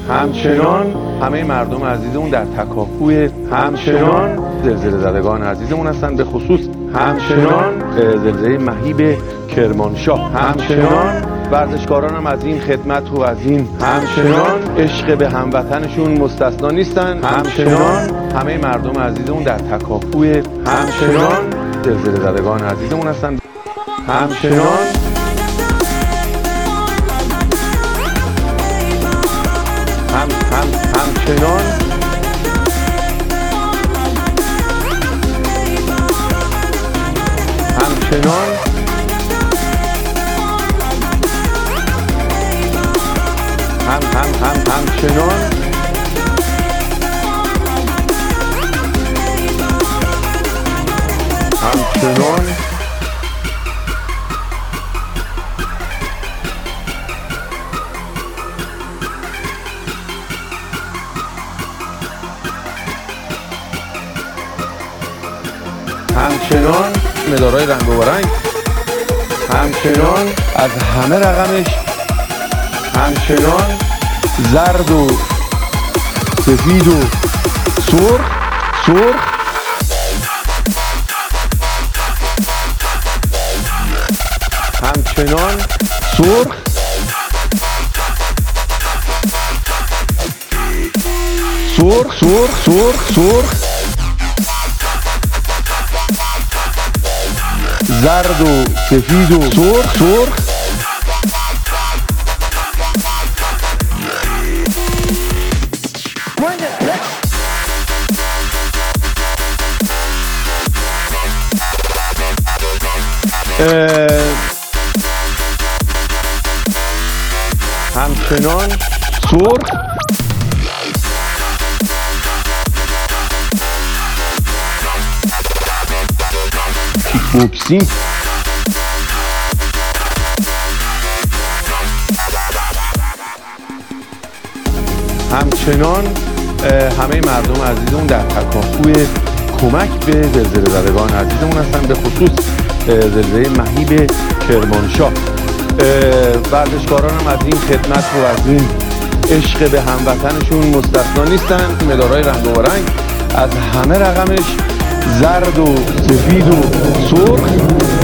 همچنان همه مردم عزیزمون در تکاپوی همچنان زلزله زدگان عزیزمون هستن، به خصوص همچنان زلزله مهیب کرمانشاه، همچنان ورزشکاران هم از این خدمت و از این همچنان عشق به هموطنشون مستثنا نیستن، همچنان همه مردم عزیزمون در تکاپوی همچنان زلزله زدگان عزیزمون هستن، همچنان همچنان همچنان همچنان همچنان همچنان مدارای رنگ و رنگ، همچنان از همه رقمش، همچنان زرد و سفید و سرخ همچنان سرخ زرد و سفید و سرخ همچنان سرخ کیک بوکسینگ، همچنان همه مردم عزیزمون در تکاپوی کمک به زلزله زدگان عزیزمون هستن، به خصوص زلزله مهیب کرمانشاه. ورزشکاران هم از این خدمت و از این عشق به هموطنشون مستثنا نیستن. مدارای رنگ و رنگ از همه رقمش، زرد و سفید و سرخ